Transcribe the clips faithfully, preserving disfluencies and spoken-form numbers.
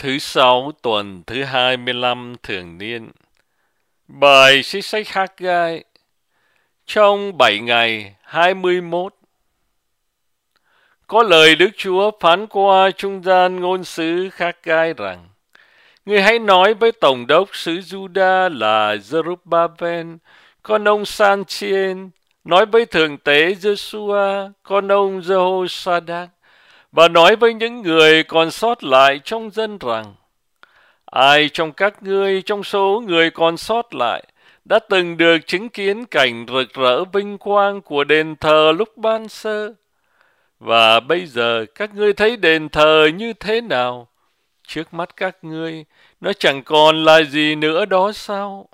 Thứ sáu tuần thứ hai mươi lăm thường niên. Bài sách sách Haggai. Trong bảy ngày hai mươi mốt, có lời Đức Chúa phán qua trung gian ngôn sứ Haggai rằng: Ngươi hãy nói với tổng đốc xứ Juda là Zerubbabel, con ông San-chien, nói với thượng tế Giê-xu-a, con ông Giê-hô-sa-đác, và nói với những người còn sót lại trong dân rằng: Ai trong các ngươi, trong số người còn sót lại, đã từng được chứng kiến cảnh rực rỡ vinh quang của đền thờ lúc ban sơ? Và bây giờ các ngươi thấy đền thờ như thế nào? Trước mắt các ngươi, nó chẳng còn là gì nữa đó sao?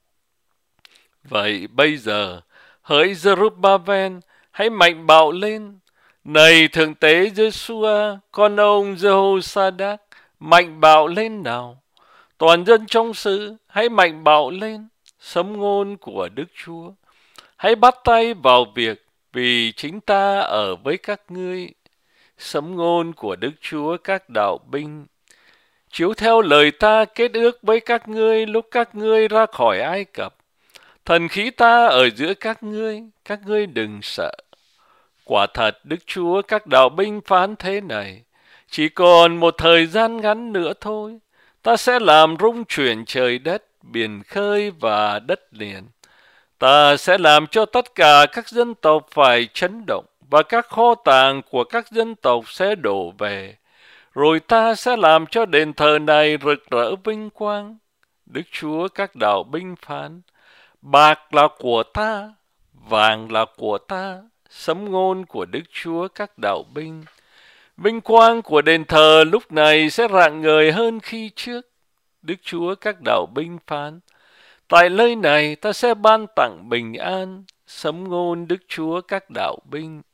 Vậy bây giờ, hỡi Zerubbabel, hãy mạnh bạo lên. Này thượng tế Giê-xu-a, con ông Giê-hô-sa-đác, mạnh bạo lên nào. Toàn dân trong xứ, hãy mạnh bạo lên, sấm ngôn của Đức Chúa. Hãy bắt tay vào việc, vì chính ta ở với các ngươi. Sấm ngôn của Đức Chúa các đạo binh. Chiếu theo lời ta kết ước với các ngươi lúc các ngươi ra khỏi Ai Cập. Thần khí ta ở giữa các ngươi, các ngươi đừng sợ. Quả thật Đức Chúa các đạo binh phán thế này: chỉ còn một thời gian ngắn nữa thôi, ta sẽ làm rung chuyển trời đất, biển khơi và đất liền. Ta sẽ làm cho tất cả các dân tộc phải chấn động, và các kho tàng của các dân tộc sẽ đổ về. Rồi ta sẽ làm cho đền thờ này rực rỡ vinh quang. Đức Chúa các đạo binh phán: bạc là của ta, vàng là của ta. Sấm ngôn của Đức Chúa các đạo binh. Vinh quang của đền thờ lúc này sẽ rạng ngời hơn khi trước. Đức Chúa các đạo binh phán: tại nơi này ta sẽ ban tặng bình an. Sấm ngôn Đức Chúa các đạo binh.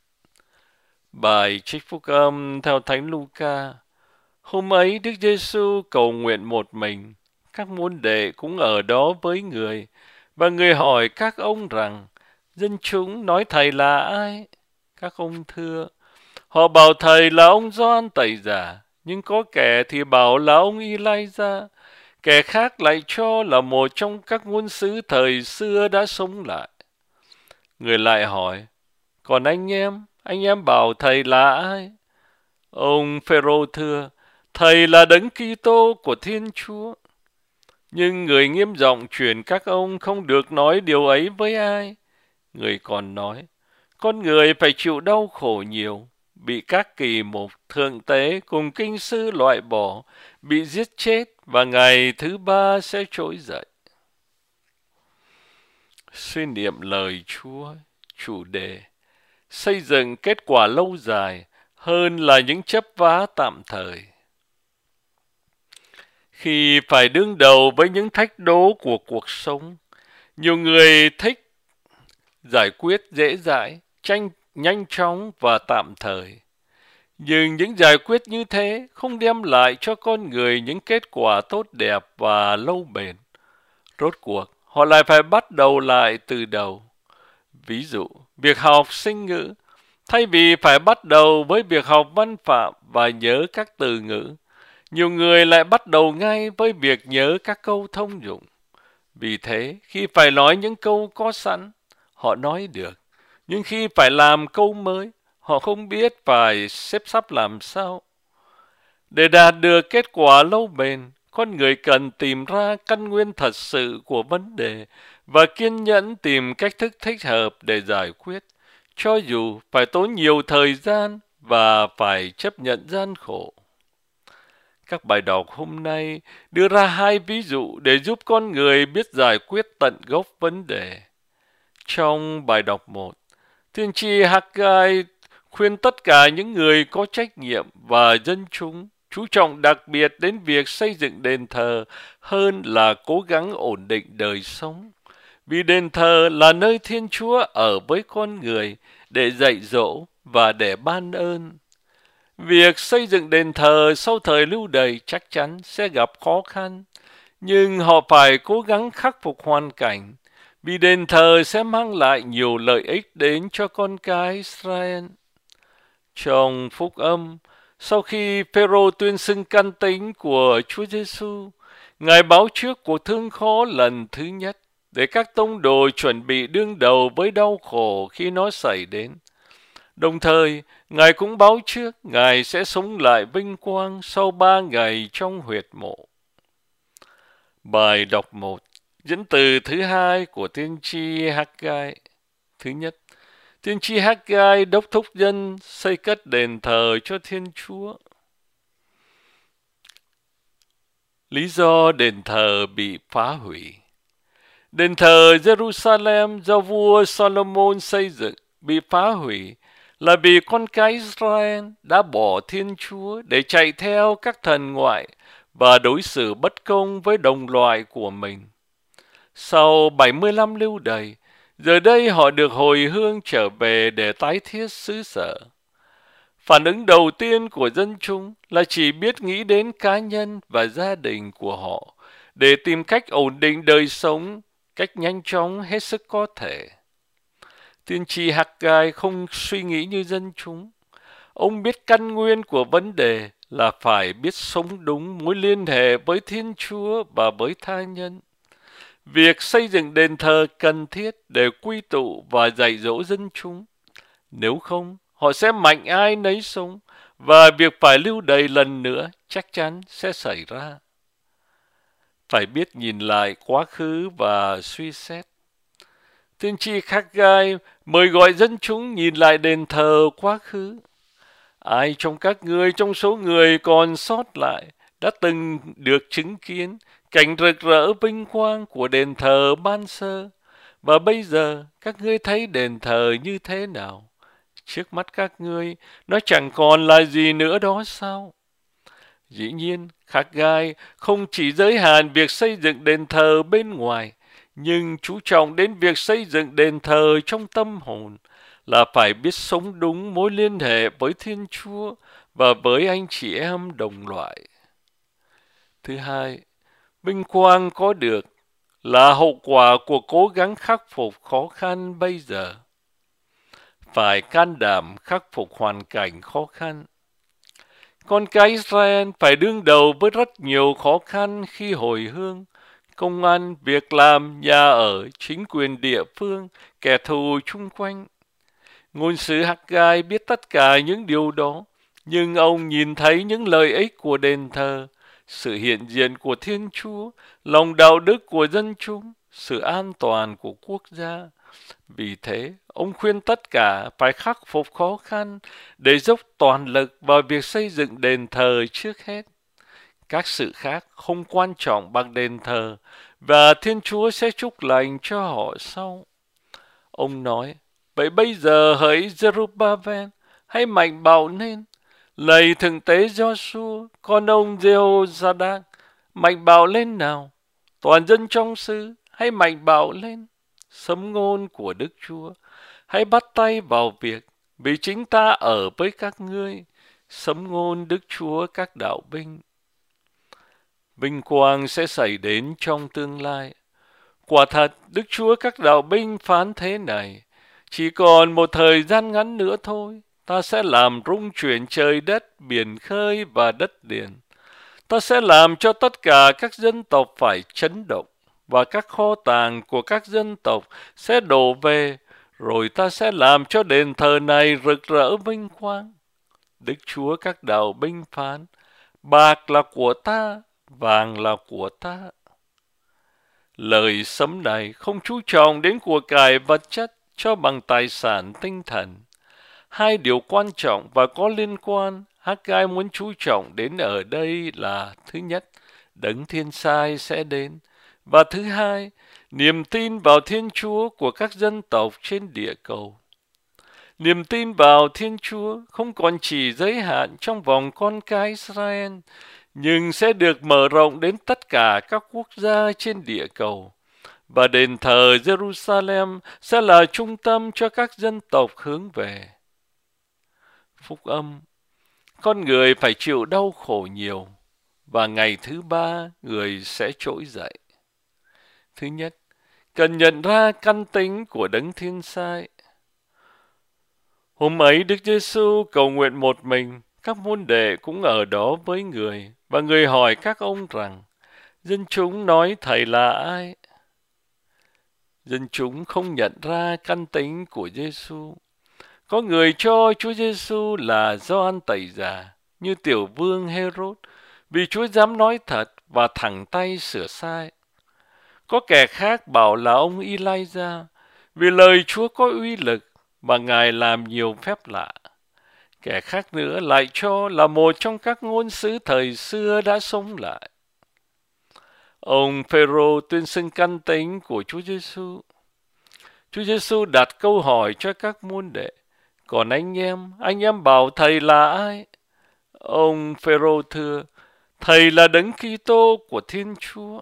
Bài trích phúc âm theo Thánh Luca. Hôm ấy Đức Giêsu cầu nguyện một mình, các môn đệ cũng ở đó với người, và người hỏi các ông rằng: dân chúng nói thầy là ai? Các ông thưa: họ bảo thầy là ông Gioan Tẩy Giả, nhưng có kẻ thì bảo là ông Elijah, kẻ khác lại cho là một trong các ngôn sứ thời xưa đã sống lại. Người lại hỏi: còn anh em, anh em bảo thầy là ai? Ông Phêrô thưa: thầy là Đấng Kitô của Thiên Chúa. Nhưng người nghiêm giọng truyền các ông không được nói điều ấy với ai. Người còn nói: con người phải chịu đau khổ nhiều, bị các kỳ mục thượng tế cùng kinh sư loại bỏ, bị giết chết, và ngày thứ ba sẽ trỗi dậy. Suy niệm lời Chúa. Chủ đề: xây dựng kết quả lâu dài hơn là những chấp vá tạm thời. Khi phải đương đầu với những thách đố của cuộc sống, nhiều người thích giải quyết dễ dãi, tranh nhanh chóng và tạm thời. Nhưng những giải quyết như thế không đem lại cho con người những kết quả tốt đẹp và lâu bền. Rốt cuộc, họ lại phải bắt đầu lại từ đầu. Ví dụ, việc học sinh ngữ, thay vì phải bắt đầu với việc học văn phạm và nhớ các từ ngữ, nhiều người lại bắt đầu ngay với việc nhớ các câu thông dụng. Vì thế, khi phải nói những câu có sẵn, họ nói được. Nhưng khi phải làm câu mới, họ không biết phải xếp sắp làm sao. Để đạt được kết quả lâu bền, con người cần tìm ra căn nguyên thật sự của vấn đề và kiên nhẫn tìm cách thức thích hợp để giải quyết, cho dù phải tốn nhiều thời gian và phải chấp nhận gian khổ. Các bài đọc hôm nay đưa ra hai ví dụ để giúp con người biết giải quyết tận gốc vấn đề. Trong bài đọc một, tiên tri Haggai khuyên tất cả những người có trách nhiệm và dân chúng chú trọng đặc biệt đến việc xây dựng đền thờ hơn là cố gắng ổn định đời sống. Vì đền thờ là nơi Thiên Chúa ở với con người để dạy dỗ và để ban ơn. Việc xây dựng đền thờ sau thời lưu đày chắc chắn sẽ gặp khó khăn, nhưng họ phải cố gắng khắc phục hoàn cảnh, vì đền thờ sẽ mang lại nhiều lợi ích đến cho con cái Israel. Trong phúc âm, Sau khi Phêrô tuyên xưng căn tính của Chúa Giêsu, Ngài báo trước cuộc thương khó lần thứ nhất để các tông đồ chuẩn bị đương đầu với đau khổ khi nó xảy đến. Đồng thời, Ngài cũng báo trước Ngài sẽ sống lại vinh quang sau ba ngày trong huyệt mộ. Bài đọc một, dẫn từ thứ hai của tiên tri Haggai. Thứ nhất, tiên tri Haggai đốc thúc dân xây cất đền thờ cho Thiên Chúa. Lý do đền thờ bị phá hủy. Đền thờ Jerusalem do vua Solomon xây dựng bị phá hủy là vì con cái Israel đã bỏ Thiên Chúa để chạy theo các thần ngoại và đối xử bất công với đồng loại của mình. Sau bảy mươi năm lưu đày, giờ đây họ được hồi hương trở về để tái thiết xứ sở. Phản ứng đầu tiên của dân chúng là chỉ biết nghĩ đến cá nhân và gia đình của họ để tìm cách ổn định đời sống cách nhanh chóng hết sức có thể. Tiên tri Haggai không suy nghĩ như dân chúng. Ông biết căn nguyên của vấn đề là phải biết sống đúng mối liên hệ với Thiên Chúa và với tha nhân. Việc xây dựng đền thờ cần thiết để quy tụ và dạy dỗ dân chúng. Nếu không, họ sẽ mạnh ai nấy sống, và việc phải lưu đày lần nữa chắc chắn sẽ xảy ra. Phải biết nhìn lại quá khứ và suy xét. Tiên tri Haggai mời gọi dân chúng nhìn lại đền thờ quá khứ. Ai trong các ngươi, trong số người còn sót lại, đã từng được chứng kiến cảnh rực rỡ vinh quang của đền thờ ban sơ, và bây giờ các ngươi thấy đền thờ như thế nào? Trước mắt các ngươi, nó chẳng còn là gì nữa đó sao? Dĩ nhiên, Haggai không chỉ giới hạn việc xây dựng đền thờ bên ngoài, nhưng chú trọng đến việc xây dựng đền thờ trong tâm hồn, là phải biết sống đúng mối liên hệ với Thiên Chúa và với anh chị em đồng loại. Thứ hai, vinh quang có được là hậu quả của cố gắng khắc phục khó khăn bây giờ. Phải can đảm khắc phục hoàn cảnh khó khăn. Con cái Israel phải đương đầu với rất nhiều khó khăn khi hồi hương, công ăn, việc làm, nhà ở, chính quyền địa phương, kẻ thù chung quanh. Ngôn sứ Haggai biết tất cả những điều đó, nhưng ông nhìn thấy những lợi ích của đền thờ, sự hiện diện của Thiên Chúa, lòng đạo đức của dân chúng, sự an toàn của quốc gia. Vì thế, ông khuyên tất cả phải khắc phục khó khăn để dốc toàn lực vào việc xây dựng đền thờ trước hết. Các sự khác không quan trọng bằng đền thờ, và Thiên Chúa sẽ chúc lành cho họ sau. Ông nói, vậy bây giờ hỡi Zerubbabel, hãy mạnh bạo lên. Lạy thượng tế Giô-xua, con ông Giê-hô-gia-đác, mạnh bạo lên nào. Toàn dân trong xứ, hãy mạnh bạo lên. Sấm ngôn của Đức Chúa, hãy bắt tay vào việc, vì chính ta ở với các ngươi. Sấm ngôn Đức Chúa các đạo binh. Vinh quang sẽ xảy đến trong tương lai. Quả thật, Đức Chúa các đạo binh phán thế này, chỉ còn một thời gian ngắn nữa thôi, ta sẽ làm rung chuyển trời đất, biển khơi và đất điền. Ta sẽ làm cho tất cả các dân tộc phải chấn động, và các kho tàng của các dân tộc sẽ đổ về, rồi ta sẽ làm cho đền thờ này rực rỡ vinh quang. Đức Chúa các đạo binh phán, bạc là của ta, vàng là của ta. Lời sấm này không chú trọng đến của cải vật chất cho bằng tài sản tinh thần. Hai điều quan trọng và có liên quan Haggai muốn chú trọng đến ở đây là: thứ nhất, Đấng Thiên Sai sẽ đến, và thứ hai, niềm tin vào Thiên Chúa của các dân tộc trên địa cầu. Niềm tin vào Thiên Chúa không còn chỉ giới hạn trong vòng con cái Israel, nhưng sẽ được mở rộng đến tất cả các quốc gia trên địa cầu. Và đền thờ Jerusalem sẽ là trung tâm cho các dân tộc hướng về. Phúc âm: con người phải chịu đau khổ nhiều, và ngày thứ ba người sẽ trỗi dậy. Thứ nhất, cần nhận ra căn tính của Đấng Thiên Sai. Hôm ấy Đức Giêsu cầu nguyện một mình, Các môn đệ cũng ở đó với người, và người hỏi các ông rằng, dân chúng nói thầy là ai? Dân chúng không nhận ra căn tính của Giêsu. Có người cho Chúa Giêsu là Gioan Tẩy Giả, như tiểu vương Herod, vì Chúa dám nói thật và thẳng tay sửa sai. Có kẻ khác bảo là ông Elijah, vì lời Chúa có uy lực và Ngài làm nhiều phép lạ. Kẻ khác nữa lại cho là một trong các ngôn sứ thời xưa đã sống lại. Ông Phêrô tuyên xưng căn tính của Chúa Giêsu. Chúa Giêsu đặt câu hỏi cho các môn đệ, còn anh em, anh em bảo thầy là ai? Ông Phêrô thưa, thầy là Đấng Kitô của Thiên Chúa.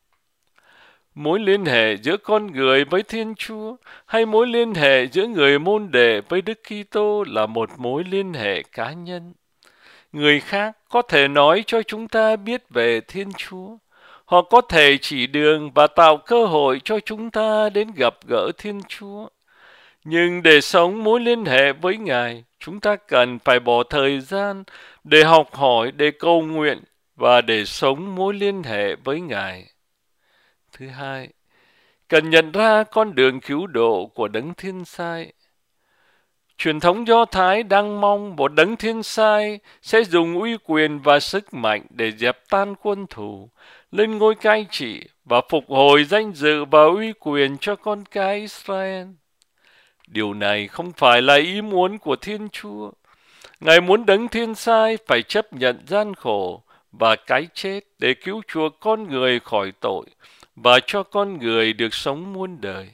Mối liên hệ giữa con người với Thiên Chúa hay mối liên hệ giữa người môn đệ với Đức Kitô là một mối liên hệ cá nhân. Người khác có thể nói cho chúng ta biết về Thiên Chúa. Họ có thể chỉ đường và tạo cơ hội cho chúng ta đến gặp gỡ Thiên Chúa. Nhưng để sống mối liên hệ với Ngài, chúng ta cần phải bỏ thời gian để học hỏi, để cầu nguyện và để sống mối liên hệ với Ngài. Thứ hai, cần nhận ra con đường cứu độ của Đấng Thiên Sai. Truyền thống Do Thái đang mong một Đấng Thiên Sai sẽ dùng uy quyền và sức mạnh để dẹp tan quân thù, lên ngôi cai trị và phục hồi danh dự và uy quyền cho con cái Israel. Điều này không phải là ý muốn của Thiên Chúa. Ngài muốn Đấng Thiên Sai phải chấp nhận gian khổ và cái chết để cứu chuộc con người khỏi tội và cho con người được sống muôn đời.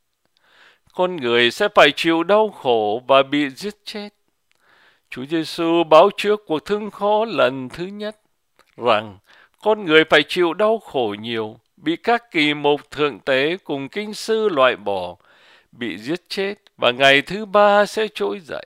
Con người sẽ phải chịu đau khổ và bị giết chết. Chúa Giêsu báo trước cuộc thương khó lần thứ nhất rằng con người phải chịu đau khổ nhiều, bị các kỳ mục thượng tế cùng kinh sư loại bỏ, bị giết chết và ngày thứ ba sẽ trỗi dậy.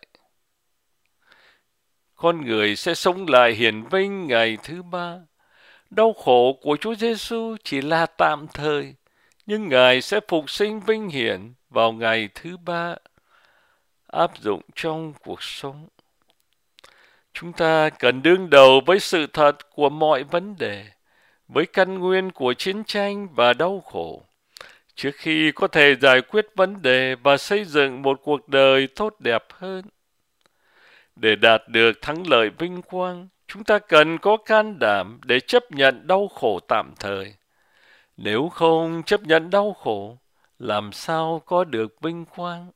Con người sẽ sống lại hiển vinh ngày thứ ba. Đau khổ của Chúa Giêsu chỉ là tạm thời, nhưng Ngài sẽ phục sinh vinh hiển vào ngày thứ ba, áp dụng trong cuộc sống. Chúng ta cần đương đầu với sự thật của mọi vấn đề, với căn nguyên của chiến tranh và đau khổ, trước khi có thể giải quyết vấn đề và xây dựng một cuộc đời tốt đẹp hơn. Để đạt được thắng lợi vinh quang, chúng ta cần có can đảm để chấp nhận đau khổ tạm thời. Nếu không chấp nhận đau khổ, làm sao có được vinh quang?